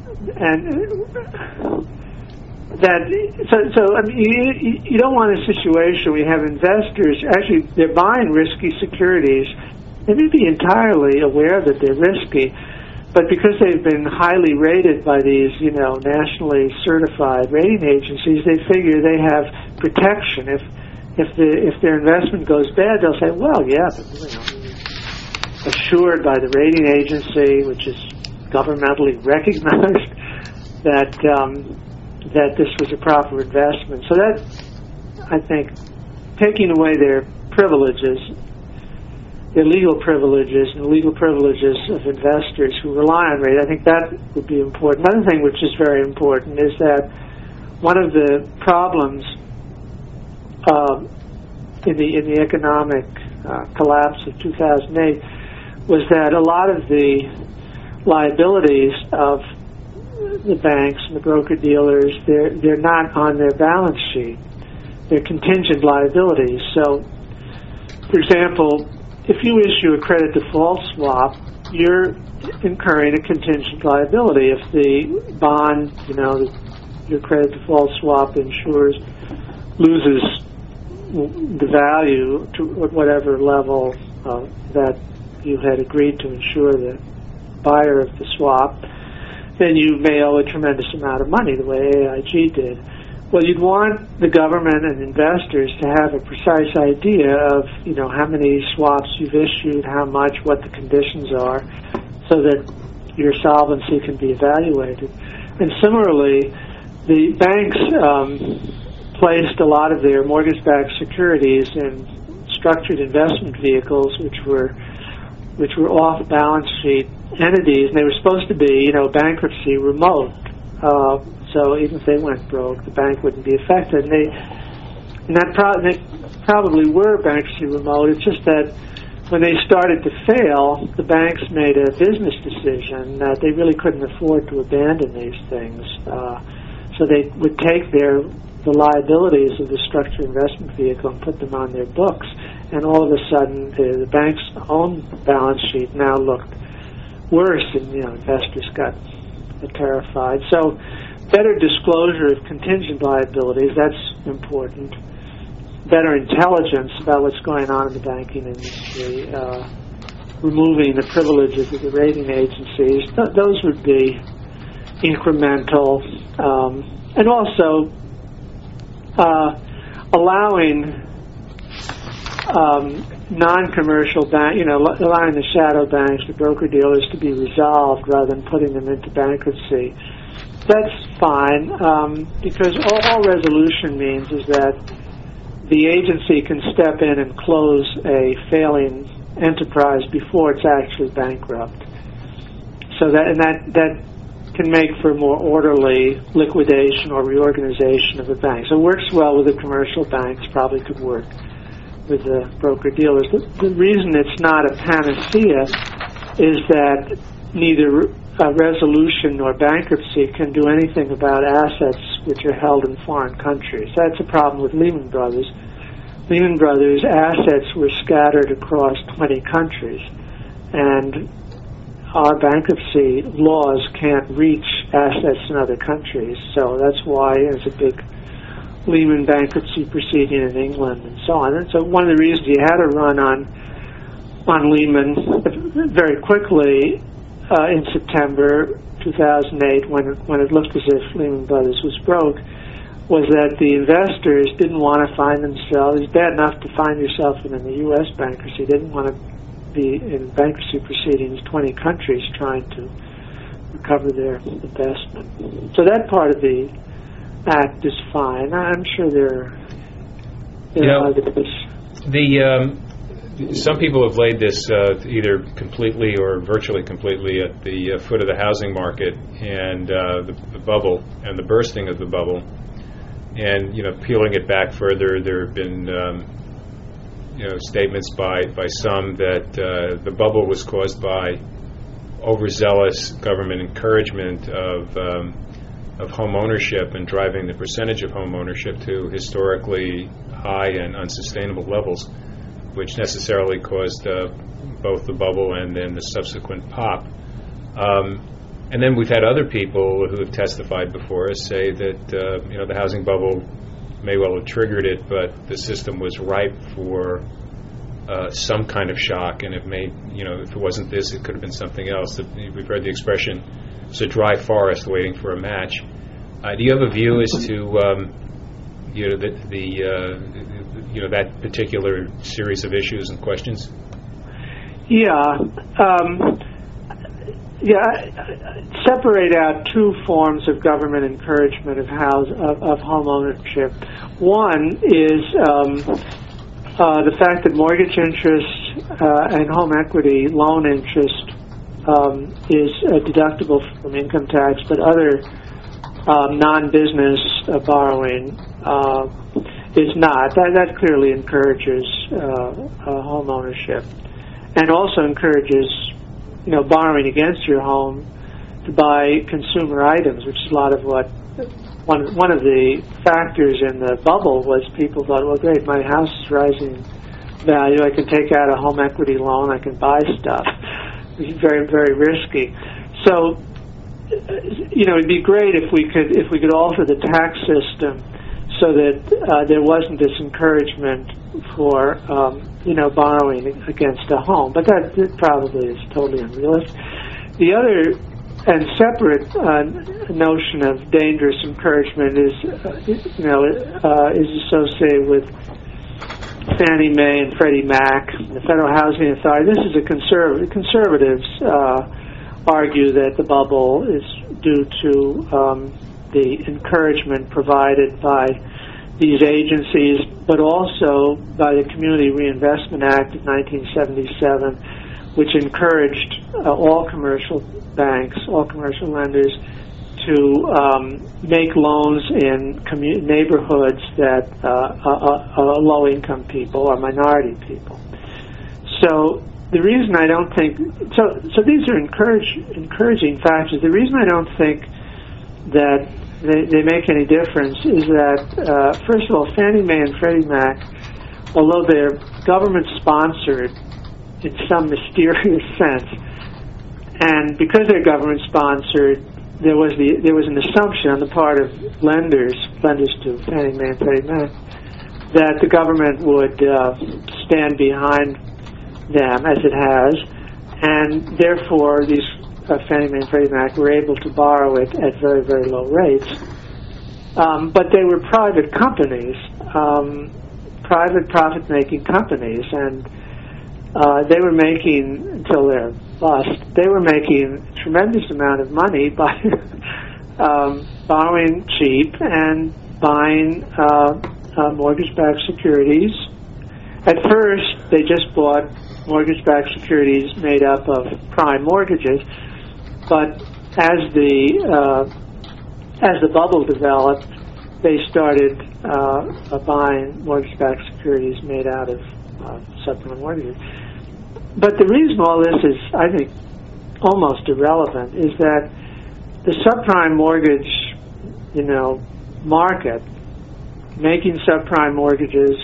and. That so so I mean you, you don't want a situation where you have investors actually they're buying risky securities. They may be entirely aware that they're risky, but because they've been highly rated by these, you know, nationally certified rating agencies, they figure they have protection. If if the if their investment goes bad, they'll say, well, yeah, but, you know, assured by the rating agency, which is governmentally recognized, that. Um, that this was a proper investment. So that, I think, taking away their privileges their legal privileges and the legal privileges of investors who rely on rate. I think that would be important. Another thing which is very important is that one of the problems uh, in the in the economic uh, collapse of two thousand eight was that a lot of the liabilities of the banks and the broker-dealers, they're, they're not on their balance sheet. They're contingent liabilities. So, for example, if you issue a credit default swap, you're incurring a contingent liability. If the bond, you know, your credit default swap insures loses the value to whatever level uh, that you had agreed to insure the buyer of the swap, then you may owe a tremendous amount of money, the way A I G did. Well, you'd want the government and investors to have a precise idea of, you know, how many swaps you've issued, how much, what the conditions are, so that your solvency can be evaluated. And similarly, the banks um, placed a lot of their mortgage-backed securities in structured investment vehicles, which were which were off-balance sheet entities, and they were supposed to be, you know, bankruptcy remote. Uh, so even if they went broke, the bank wouldn't be affected. And they, and that pro- they probably were bankruptcy remote. It's just that when they started to fail, the banks made a business decision that they really couldn't afford to abandon these things. Uh, so they would take their the liabilities of the structured investment vehicle and put them on their books. And all of a sudden, the, the bank's own balance sheet now looked worse, and you know, investors got terrified. So, better disclosure of contingent liabilities, that's important. Better intelligence about what's going on in the banking industry, uh, removing the privileges of the rating agencies, th- those would be incremental. Um, and also, uh, allowing Um, non-commercial bank, you know, allowing the shadow banks, the broker-dealers to be resolved rather than putting them into bankruptcy. That's fine, um, because all, all resolution means is that the agency can step in and close a failing enterprise before it's actually bankrupt. So that and that that can make for more orderly liquidation or reorganization of the bank. So it works well with the commercial banks, probably could work with the broker-dealers. The, the reason it's not a panacea is that neither uh, resolution nor bankruptcy can do anything about assets which are held in foreign countries. That's a problem with Lehman Brothers. Lehman Brothers' assets were scattered across twenty countries, and our bankruptcy laws can't reach assets in other countries. So that's why there's a big Lehman bankruptcy proceeding in England and so on. And so one of the reasons you had to run on on Lehman very quickly uh, in September two thousand eight, when it, when it looked as if Lehman Brothers was broke, was that the investors didn't want to find themselves. It's bad enough to find yourself in the U S bankruptcy. They didn't want to be in bankruptcy proceedings twenty countries trying to recover their investment. So that part of the act is fine. I'm sure there, there you know, are others. The um, some people have laid this uh, either completely or virtually completely at the uh, foot of the housing market and uh, the, the bubble and the bursting of the bubble. And you know, peeling it back further, there have been um, you know statements by by some that uh, the bubble was caused by overzealous government encouragement of um, of home ownership and driving the percentage of home ownership to historically high and unsustainable levels, which necessarily caused uh, both the bubble and then the subsequent pop. Um, and then we've had other people who have testified before us say that uh, you know the housing bubble may well have triggered it, but the system was ripe for uh, some kind of shock, and it may, you know, if it wasn't this, it could have been something else. We've heard the expression, it's a dry forest waiting for a match. Uh, do you have a view as to um, you know the, the uh, you know that particular series of issues and questions? Yeah, um, yeah. Separate out two forms of government encouragement of house of, of home ownership. One is um, uh, the fact that mortgage interests uh, and home equity loan interest um, is uh, deductible from income tax, but other um, non-business uh, borrowing uh, is not. That, that clearly encourages uh, uh, home ownership, and also encourages, you know, borrowing against your home to buy consumer items, which is a lot of what one one of the factors in the bubble was. People thought, well, great, my house is rising value. I can take out a home equity loan. I can buy stuff. It's very, very risky. So, you know, it'd be great if we could if we could alter the tax system so that uh, there wasn't this encouragement for um, you know borrowing against a home. But that, that probably is totally unrealistic. The other and separate uh, notion of dangerous encouragement is, uh, you know, uh, is associated with Fannie Mae and Freddie Mac, the Federal Housing Authority. This is a conservative. Conservatives uh, argue that the bubble is due to um, the encouragement provided by these agencies, but also by the Community Reinvestment Act of nineteen seventy-seven, which encouraged uh, all commercial banks, all commercial lenders, to um, make loans in commu- neighborhoods that uh, are, are low-income people or minority people. So the reason I don't think so, so these are encourage, encouraging factors. The reason I don't think that they, they make any difference is that uh, first of all, Fannie Mae and Freddie Mac, although they're government-sponsored in some mysterious sense, and because they're government-sponsored, there was the there was an assumption on the part of lenders, lenders to Fannie Mae and Freddie Mac, that the government would uh, stand behind them, as it has, and therefore these uh, Fannie Mae and Freddie Mac were able to borrow it at very, very low rates. Um, but they were private companies, um, private profit-making companies, and uh, they were making, until their bust, they were making a tremendous amount of money by um, borrowing cheap and buying uh, uh, mortgage-backed securities. At first, they just bought mortgage-backed securities made up of prime mortgages, but as the uh, as the bubble developed, they started uh, uh, buying mortgage-backed securities made out of uh, subprime mortgages. But the reason all this is, I think, almost irrelevant is that the subprime mortgage, you know, market, making subprime mortgages,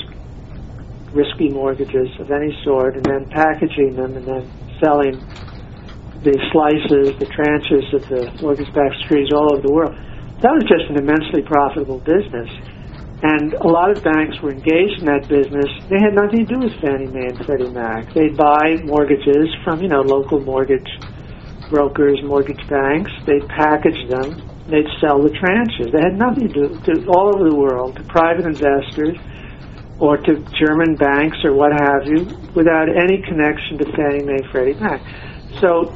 risky mortgages of any sort, and then packaging them and then selling the slices, the tranches of the mortgage-backed securities all over the world, that was just an immensely profitable business. And a lot of banks were engaged in that business. They had nothing to do with Fannie Mae and Freddie Mac. They'd buy mortgages from, you know, local mortgage brokers, mortgage banks. They'd package them. They'd sell the tranches. They had nothing to do to all over the world, to private investors or to German banks or what have you, without any connection to Fannie Mae, Freddie Mac. So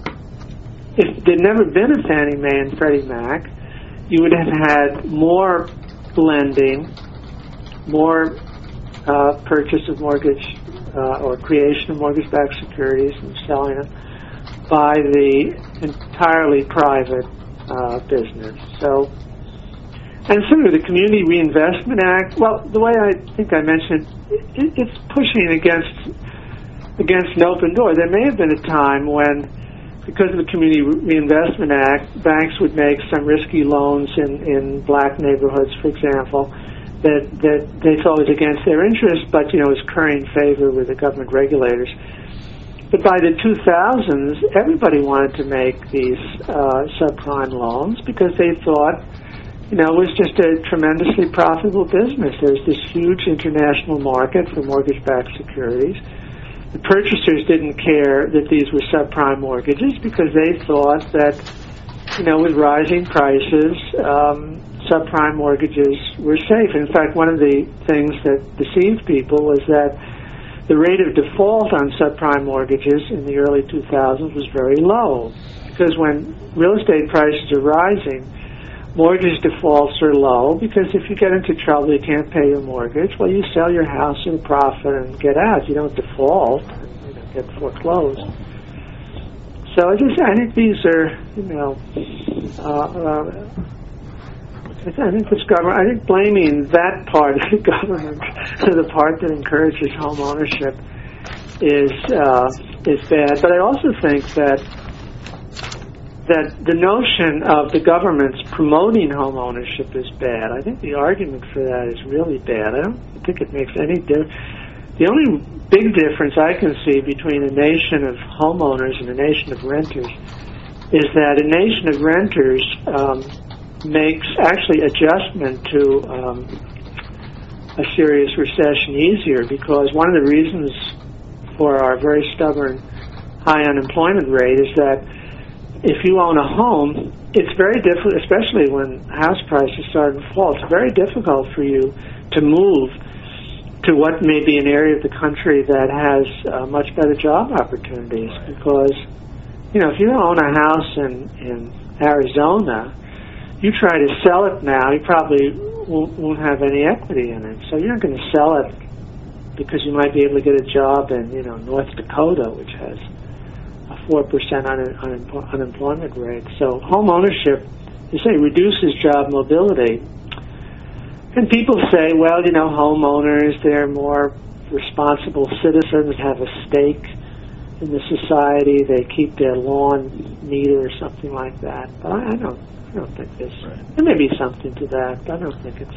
if there'd never been a Fannie Mae and Freddie Mac, you would have had more lending, more uh, purchase of mortgage uh, or creation of mortgage-backed securities and selling them by the entirely private uh, business. So, and similarly, the Community Reinvestment Act, well, the way I think I mentioned, it, it's pushing against against an open door. There may have been a time when, because of the Community Reinvestment Act, banks would make some risky loans in, in black neighborhoods, for example, that, that they thought was against their interest, but, you know, was currying favor with the government regulators. But by the two thousands, everybody wanted to make these uh, subprime loans because they thought, you know, it was just a tremendously profitable business. There's this huge international market for mortgage-backed securities. The purchasers didn't care that these were subprime mortgages because they thought that, you know, with rising prices, um, subprime mortgages were safe. In fact, one of the things that deceived people was that the rate of default on subprime mortgages in the early two thousands was very low, because when real estate prices are rising, mortgage defaults are low because if you get into trouble, you can't pay your mortgage. Well, you sell your house in profit and get out. You don't default, you don't get foreclosed. So I just I think these are you know uh, uh, I think this government I think blaming that part of the government the part that encourages home ownership is uh, is bad. But I also think that. that the notion of the government's promoting home ownership is bad. I think the argument for that is really bad. I don't think it makes any difference. The only big difference I can see between a nation of homeowners and a nation of renters is that a nation of renters um, makes actually adjustment to um, a serious recession easier, because one of the reasons for our very stubborn high unemployment rate is that if you own a home, it's very difficult, especially when house prices start to fall, it's very difficult for you to move to what may be an area of the country that has uh, much better job opportunities. Because, you know, if you own a house in, in Arizona, you try to sell it now, you probably won't, won't have any equity in it. So you're not going to sell it because you might be able to get a job in, you know, North Dakota, which has a four percent un- un- unemployment rate. So home ownership, you say, reduces job mobility. And people say, well, you know, homeowners, they're more responsible citizens, have a stake in the society, they keep their lawn neater or something like that. But I, I don't I don't think this, right. There may be something to that, but I don't think it's,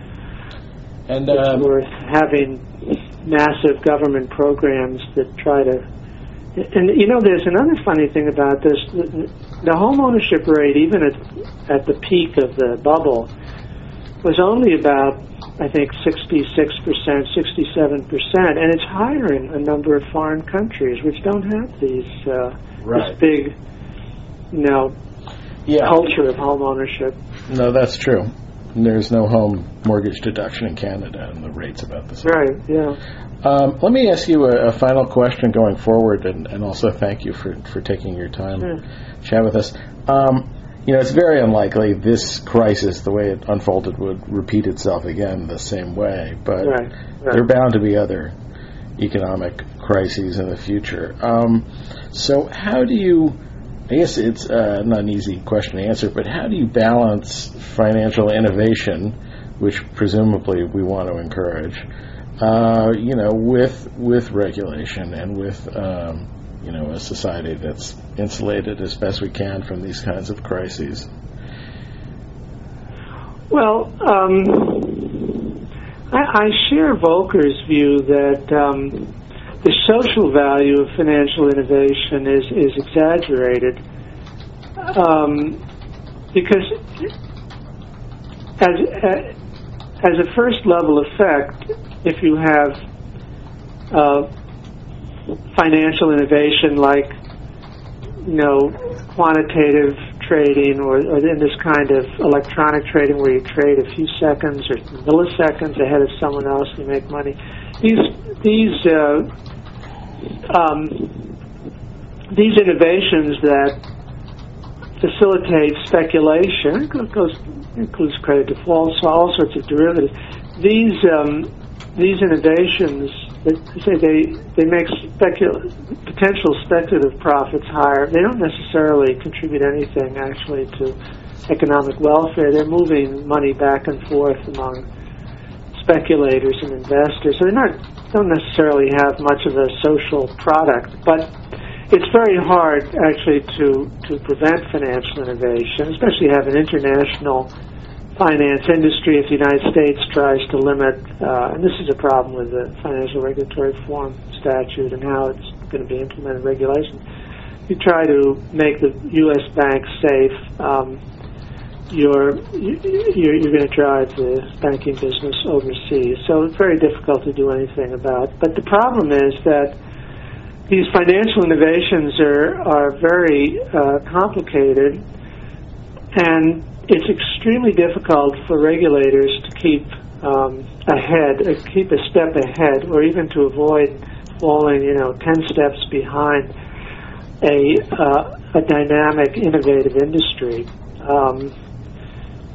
and, it's um, worth having massive government programs that try to. And, you know, there's another funny thing about this. The, the home ownership rate, even at, at the peak of the bubble, was only about, I think, sixty-six percent, sixty-seven percent. And it's higher in a number of foreign countries, which don't have these uh, right. this big, you know, yeah. culture of home ownership. No, that's true. There's no home mortgage deduction in Canada, and the rate's about the same. Right, yeah. Um, let me ask you a, a final question going forward, and, and also thank you for, for taking your time Sure. to chat with us. Um, you know, it's very unlikely this crisis, the way it unfolded, would repeat itself again the same way, but right, right. there are bound to be other economic crises in the future. Um, so how do you, I guess it's uh, not an easy question to answer, but how do you balance financial innovation, which presumably we want to encourage, Uh, you know, with with regulation and with um, you know a society that's insulated as best we can from these kinds of crises? Well, um, I, I share Volcker's view that um, the social value of financial innovation is is exaggerated, um, because as as a first level effect, if you have uh, financial innovation like, you know, quantitative trading or, or in this kind of electronic trading where you trade a few seconds or milliseconds ahead of someone else to make money, these these uh, um, these innovations that facilitate speculation, it goes, includes credit defaults, all sorts of derivatives. These um, These innovations, they say they they make specul- potential speculative profits higher. They don't necessarily contribute anything actually to economic welfare. They're moving money back and forth among speculators and investors. So they not don't necessarily have much of a social product, but it's very hard actually to to prevent financial innovation, especially have an international finance industry if the United States tries to limit, uh, and this is a problem with the Financial Regulatory Reform Statute and how it's going to be implemented regulation. You try to make the U S banks safe, um, you're, you're, you're going to drive the banking business overseas. So it's very difficult to do anything about. But the problem is that these financial innovations are, are very uh, complicated, and it's extremely difficult for regulators to keep um, ahead, or keep a step ahead, or even to avoid falling, you know, ten steps behind a uh, a dynamic, innovative industry. Um,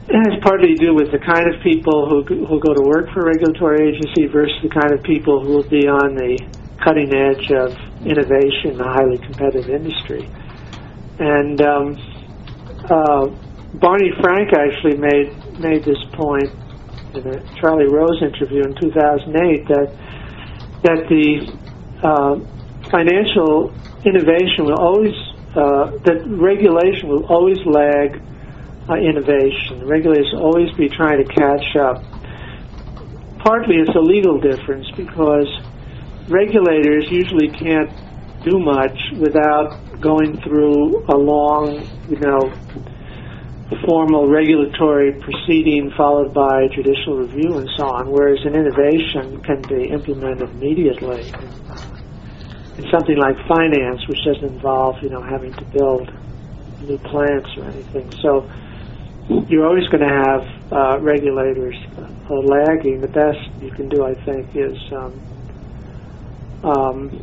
it has partly to do with the kind of people who who go to work for a regulatory agency versus the kind of people who will be on the cutting edge of innovation in a highly competitive industry. And um, uh, Barney Frank actually made made this point in a Charlie Rose interview in two thousand eight that that the uh, financial innovation will always uh, that regulation will always lag uh, innovation. Regulators will always be trying to catch up. Partly it's a legal difference because regulators usually can't do much without going through a long, you know, formal regulatory proceeding followed by judicial review and so on, whereas an innovation can be implemented immediately. In something like finance, which doesn't involve, you know, having to build new plants or anything. So you're always going to have uh, regulators uh, lagging. The best you can do, I think, is um, um,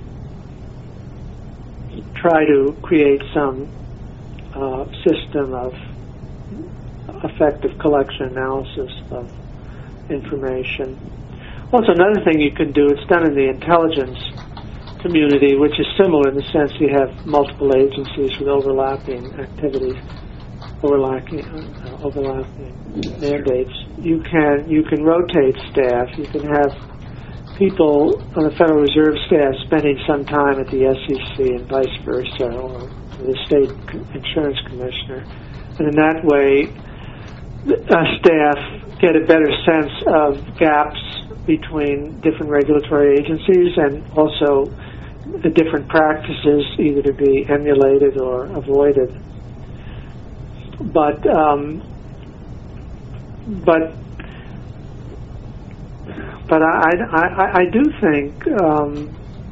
try to create some uh, system of effective collection analysis of information. Also, another thing you can do, it's done in the intelligence community, which is similar in the sense you have multiple agencies with overlapping activities, overlapping, uh, overlapping mandates. You can you can rotate staff. You can have people on the Federal Reserve staff spending some time at the S E C and vice versa, or the state insurance commissioner, and in that way, uh, staff get a better sense of gaps between different regulatory agencies and also the different practices either to be emulated or avoided. But um, but but I, I, I do think um,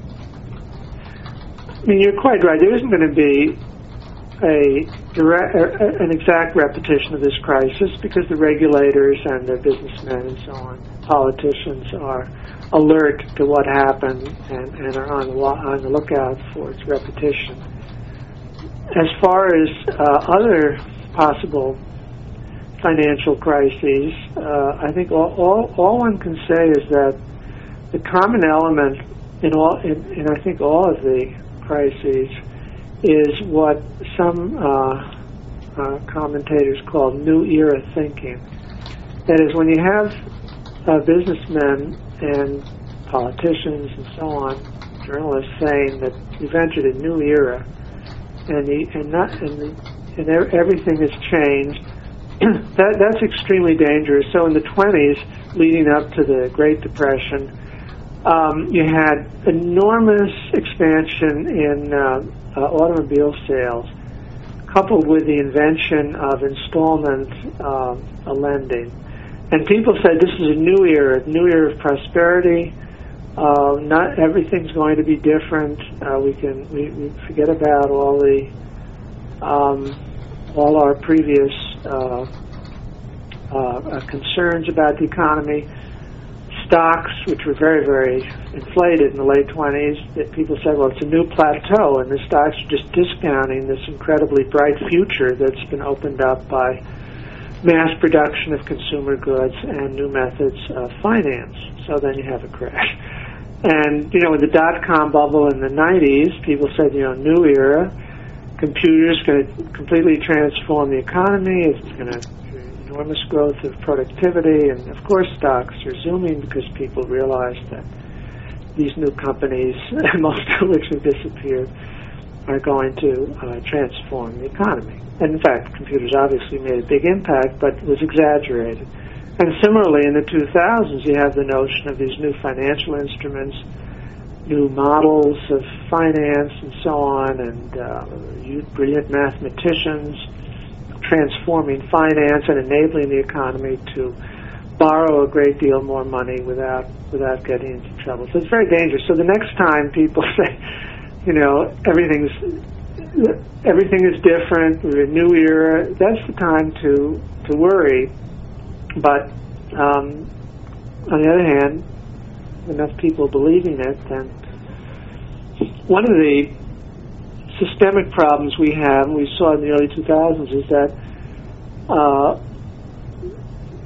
I mean you're quite right. There isn't going to be a direct, an exact repetition of this crisis because the regulators and their businessmen and so on, politicians, are alert to what happened and, and are on the, on the lookout for its repetition. As far as uh, other possible financial crises, uh, I think all, all, all one can say is that the common element in all, in, in I think all of the crises, is what some uh, uh, commentators call new era thinking. That is, when you have uh, businessmen and politicians and so on, journalists saying that we've entered a new era, and the, and not and, the, and everything has changed, that that's extremely dangerous. So in the twenties, leading up to the Great Depression, um, you had enormous expansion in uh, Uh, automobile sales, coupled with the invention of installment uh, lending. And people said this is a new era, a new era of prosperity. Uh, not everything's going to be different. Uh, we can we, we forget about all the um, all our previous uh, uh, concerns about the economy. Stocks, which were very, very inflated in the late twenties, that people said, well, it's a new plateau, and the stocks are just discounting this incredibly bright future that's been opened up by mass production of consumer goods and new methods of finance. So then you have a crash. And, you know, with the dot-com bubble in the nineties, people said, you know, new era, computers going to completely transform the economy, it's going to enormous growth of productivity, and of course stocks are zooming because people realize that these new companies, most of which have disappeared, are going to uh, transform the economy. And in fact, computers obviously made a big impact, but it was exaggerated. And similarly, in the two thousands, you have the notion of these new financial instruments, new models of finance and so on, and uh, brilliant mathematicians transforming finance and enabling the economy to borrow a great deal more money without without getting into trouble. So it's very dangerous. So the next time people say, you know, everything's everything is different, we're in a new era, that's the time to to worry. But um, on the other hand, enough people believing it, then one of the systemic problems we have, and we saw in the early two thousands, is that uh,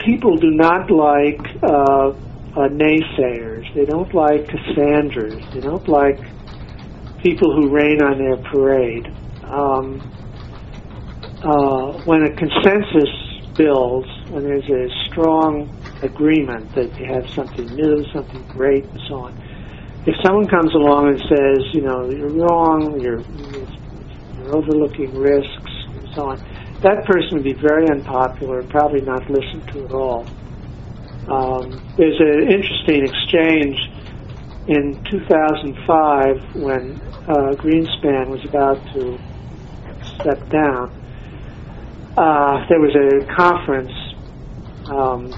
people do not like uh, uh, naysayers. They don't like Cassandras. They don't like people who rain on their parade. Um, uh, when a consensus builds, when there's a strong agreement that you have something new, something great, and so on. If someone comes along and says, you know, you're wrong, you're, you're overlooking risks, and so on, that person would be very unpopular and probably not listened to at all. Um, there's an interesting exchange in two thousand five when uh, Greenspan was about to step down. Uh, there was a conference um,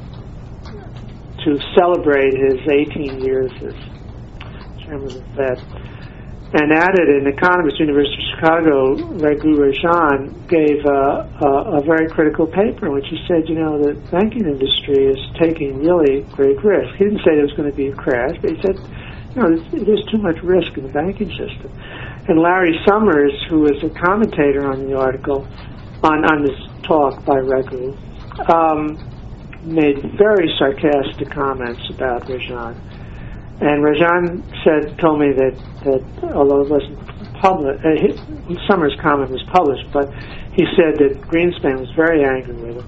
to celebrate his eighteen years as chairman of the Fed. And at it, an economist at the University of Chicago, Raghu Rajan, gave a, a, a very critical paper in which he said, you know, the banking industry is taking really great risk. He didn't say there was going to be a crash, but he said, you know, there's, there's too much risk in the banking system. And Larry Summers, who was a commentator on the article, on, on this talk by Raghu, um, made very sarcastic comments about Rajan. And Rajan said, told me that, that although it wasn't published, uh, Summers' comment was published, but he said that Greenspan was very angry with him.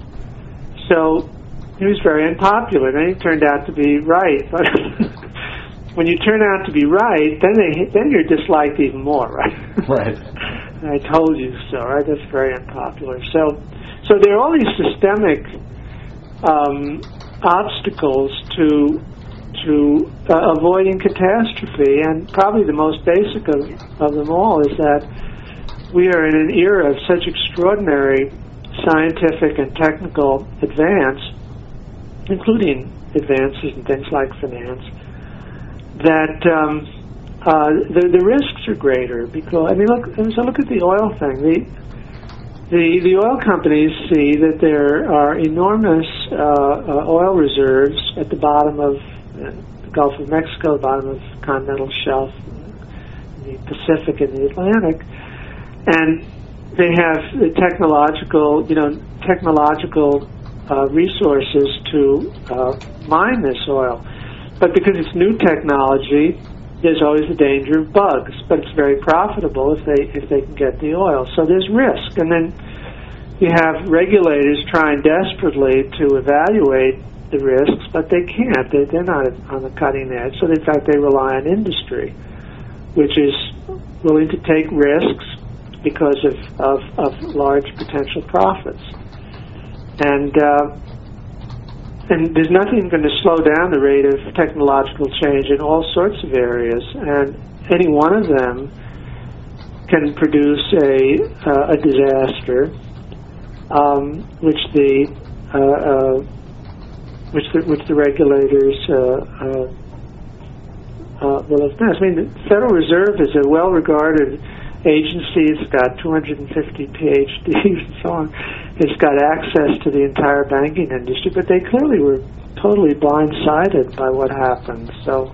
So he was very unpopular. Then he turned out to be right. But when you turn out to be right, then they then you're disliked even more, right? Right. I told you so, right? That's very unpopular. So, so there are all these systemic um, obstacles to. to uh, avoiding catastrophe, and probably the most basic of, of them all is that we are in an era of such extraordinary scientific and technical advance, including advances in things like finance, that um, uh, the, the risks are greater. Because I mean, look, so look at the oil thing. The the the oil companies see that there are enormous uh, uh, oil reserves at the bottom of the Gulf of Mexico, the bottom of the continental shelf, the Pacific and the Atlantic, and they have the technological, you know, technological uh, resources to uh, mine this oil. But because it's new technology, there's always the danger of bugs. But it's very profitable if they if they can get the oil. So there's risk, and then you have regulators trying desperately to evaluate the risks, but they can't. They, they're not on the cutting edge. So, in fact, they rely on industry, which is willing to take risks because of, of, of large potential profits. And uh, and there's nothing going to slow down the rate of technological change in all sorts of areas. And any one of them can produce a uh, a disaster, um, which the uh, uh, which the, which the regulators uh, uh, uh, will have missed. I mean, the Federal Reserve is a well-regarded agency. It's got two hundred fifty P H Ds and so on. It's got access to the entire banking industry, but they clearly were totally blindsided by what happened. So,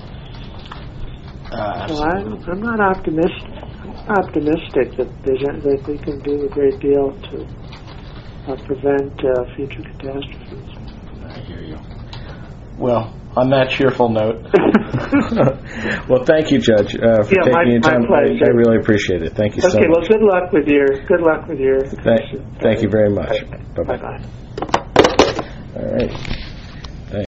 Uh, so I, I'm not optimistic. I'm optimistic that there's a, that we can do a great deal to uh, prevent uh, future catastrophes. I hear you. Well, on that cheerful note, well, thank you, Judge, uh, for Yeah, taking my- your time. my pleasure. I really appreciate it. Thank you so Okay, well, much. good luck with your good luck with your. Thank, thank you very much. Bye Bye bye. bye. All right.